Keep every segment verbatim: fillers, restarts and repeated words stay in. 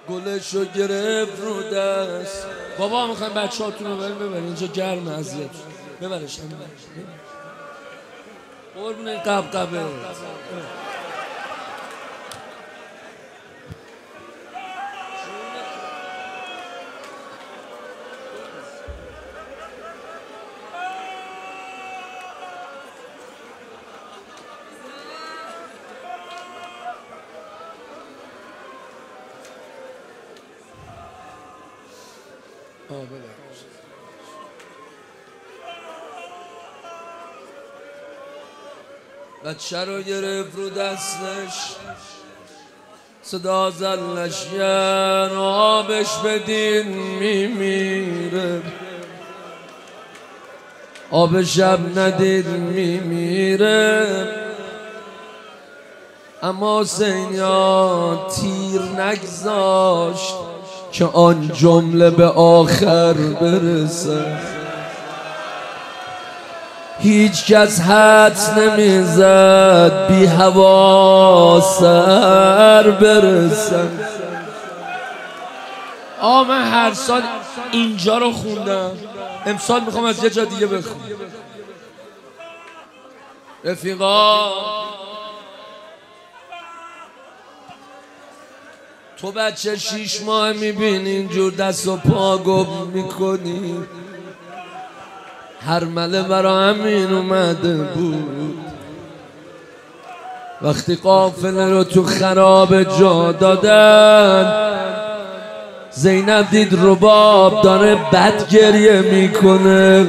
گلشو گرفت رو دست. بابا میخوایم بچه هاتون رو بریم ببرین اینجا گرم اذیت ببرش هم قربون این قبقبه. آه ببخش. بچه رو گرفت رو دستش صدا زلش ین آبش بدین میمیره آب شب ندید میمیره اما حسینیا تیر نگذاشت که آن جمله به آخر برسه هیچ کس حدس نمیزد بی هوا سر برسه. آه من هر سال اینجا رو خوندم امسال میخوام از یه جا دیگه بخونم. رفیقا تو بچه شیش ماه میبینی اینجور دست و پا گم میکنی هر مله برا همین اومده بود وقتی قافله رو تو خراب جا دادن زینب دید رباب داره بد گریه میکنه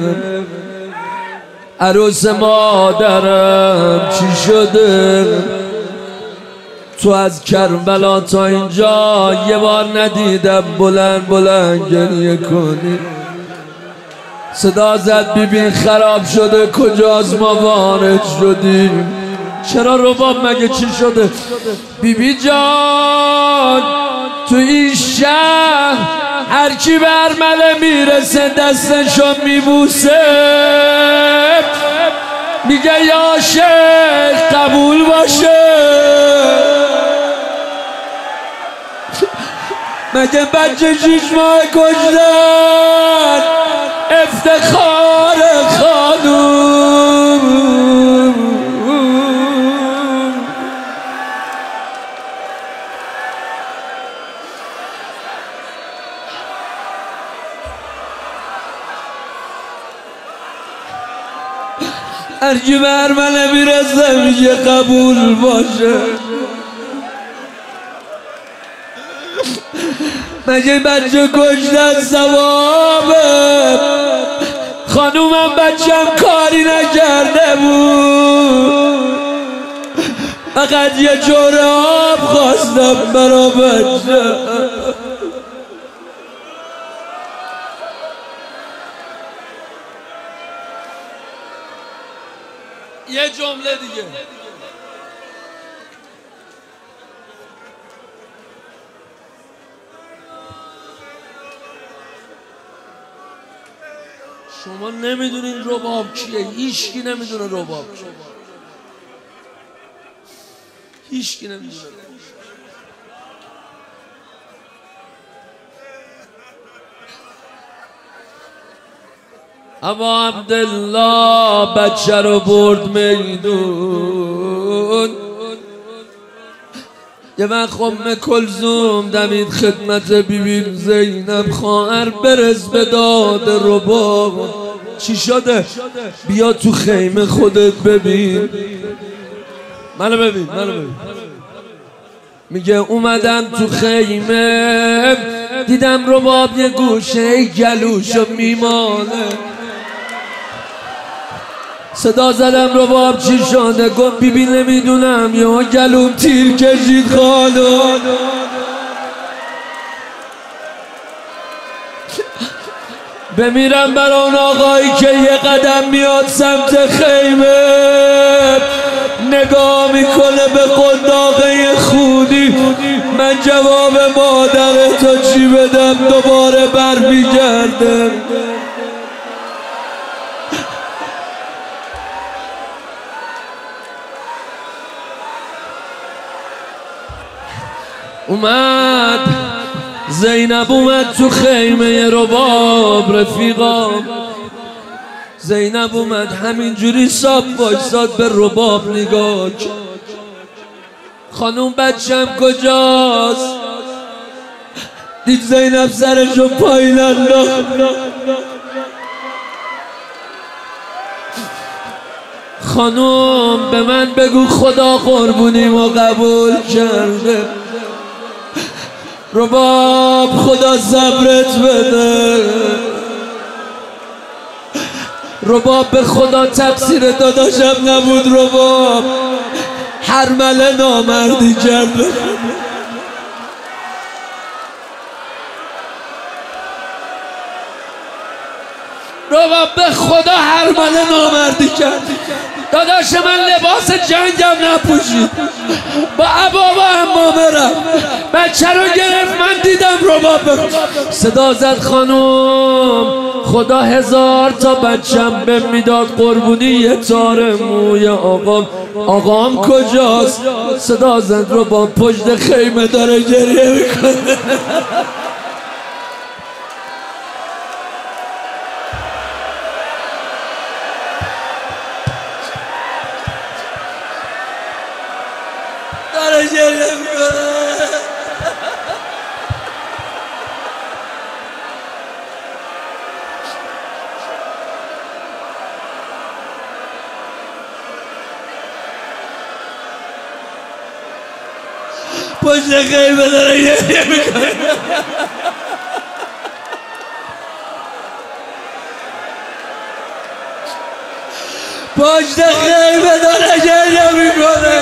عروس مادرم چی شده تو از کربلا تا اینجا یه بار ندیدم بلند بلند گریه کنی صدا زد بیبی خراب شده کجاست ما وارد شدیم چرا رباب مگه چی شده بیبی جان تو این شهر هر کی به ارمله میرسه دستشو میبوسه میگه یا شیخ قبول باشه مگه بچه شیش ماه کشتن افتخار خانوم هرکی به ارمله میرسه میگه قبول باشه مگه بچه کشتن ثوابه خانومم بچم کاری نکرده بود فقط یه جوره آب خواستم برا بچه یه جمله دیگه شما نمیدونین رباب کیه هیچکی نمیدونه رباب کیه هیچکی نمیدونه اما عبدالله بچه رو برد میدون یه وقت ام کلثوم دمید خدمت بیبی زینب خواهر برس به داد رباب چی شده بیا تو خیمه خودت ببین منو ببین منو ببین میگه اومدم تو خیمه دیدم رباب یه گوشه گلوشو میماله صدا زدم رباب چی شده گفت بیبی نمیدونم یا گلوم تیر کشید خالو بمیرم برا اون آقایی که یه قدم میاد سمت خیمه نگاه میکنه به قنداقه خونی من جواب مادر تو چی بدم دوباره بر میگرده اومد زینب اومد تو خیمه رباب رفیقا، زینب اومد همینجوری ساب وایساد به رباب نگاه. خانوم بچم کجاست؟ دید زینب سرشو پایین انداخت. خانوم به من بگو خدا قربونیمو قبول کرده. رباب خدا صبرت بده. رباب به خدا تقصیر داداشم نبود. رباب حرمله نامردی کرده. رباب به خدا حرمله نامردی کرد. داداش من لباس جنگم نپوشید، با عبا و عمامه رفت، بچه رو گرفت. من دیدم رباب صدا زد خانوم خدا هزار تا بچم به میداد قربونی یه تار موی آقام. آقام کجاست؟ صدا زد رباب پشت خیمه داره گریه میکنه. داره گریه میکنه. پشت خیمه داره گریه میکنه. پشت خیمه داره گریه میکنه.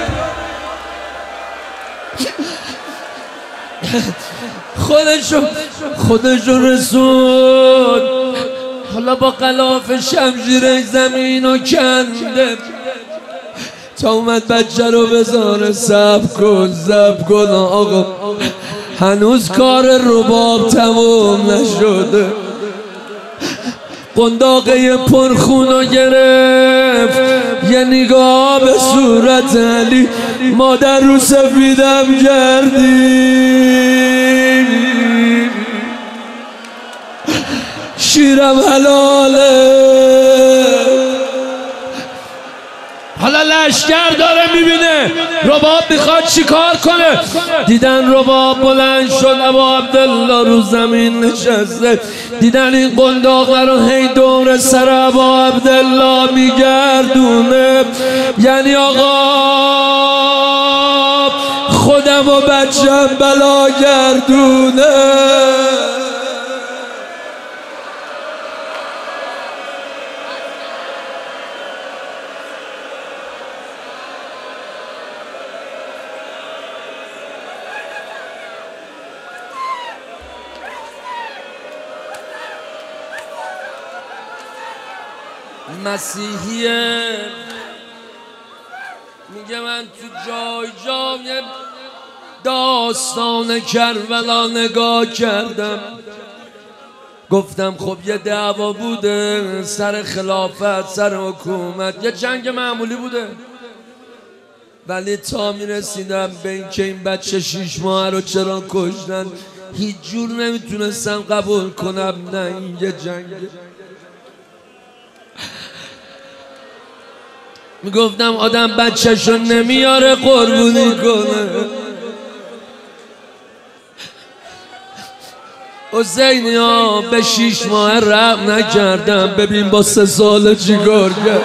خودشو خودشو رسون. حالا با غلاف شمشیر زمینو کنده تا اومد بچه رو بذاره. صبر کن صبر کن آقا، هنوز کار رباب تموم نشده. قنداقه پرخونو گرفت، یه نگاه به صورت علی. مادر رو سفیدم کردی، شیرم حلاله. حالا لشکر داره میبینه رباب میخواد چیکار کنه. دیدن رباب بلند شد، ابا عبدالله رو زمین نشسته. دیدن این قنداق رو هی دور سر ابا عبدالله میگردونه. یعنی آقا خودم و بچم بلا گردونه. مسیحیه میگه من تو جای جای داستان کربلا نگاه کردم. گفتم خب یه دعوا بوده سر خلافت، سر حکومت، یه جنگ معمولی بوده، ولی تا میرسیدم به این که این بچه شیش ماه رو چرا کشتن هیچ جور نمیتونستم قبول کنم نه این یه جنگه. میگفتم آدم بچه‌شو نمیاره قربونی کنه. حسینی ها به شیش ماه رحم نکردم، ببین با سه ساله چیکار کرد.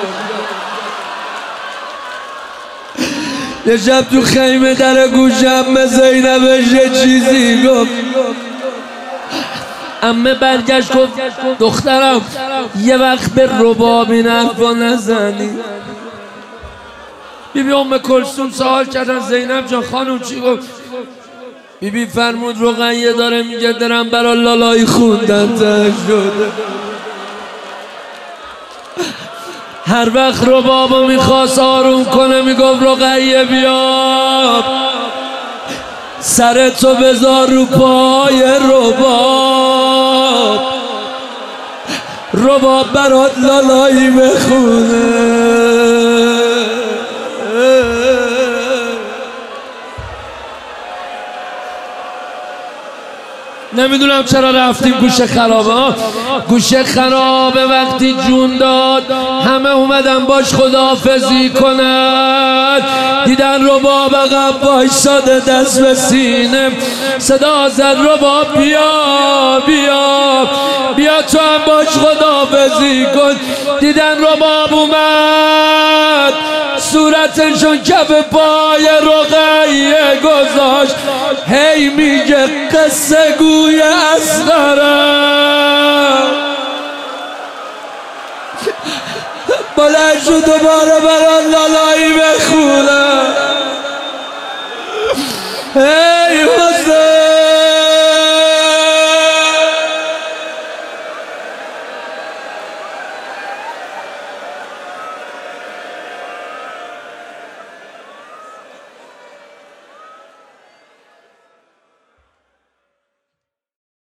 یه شب تو خیمه در گوشم به زینبش یه چیزی گفت. عمه برگشت گفت دخترم یه وقت به رباب این حرفا نزنی. بیبی ام کلثوم سوال کردن زینب جان خانم چی گفت؟ بیبی فرمود رقیه داره میگه درم برا لالایی خوندن تش شده. هر وقت ربابو میخواست آروم کنه میگفت رقیه بیا سرتو بذار رو پای رباب، رباب برات لالایی بخونه. نمیدونم چرا رفتیم گوشه خرابه ها. گوشه خرابه وقتی جون داد همه اومدن باش خداحافظی کنن، دیدن رباب عقب وایساده دست به سینه، صدا زد رباب بیا بیا بیا تو هم باش خداحافظی کن. دیدن رباب اومد صورتشون کف پای رقیه گذاشت، هی میگه قصه گوی اصغرم. بلند شد دوباره بران لالایی بخونم.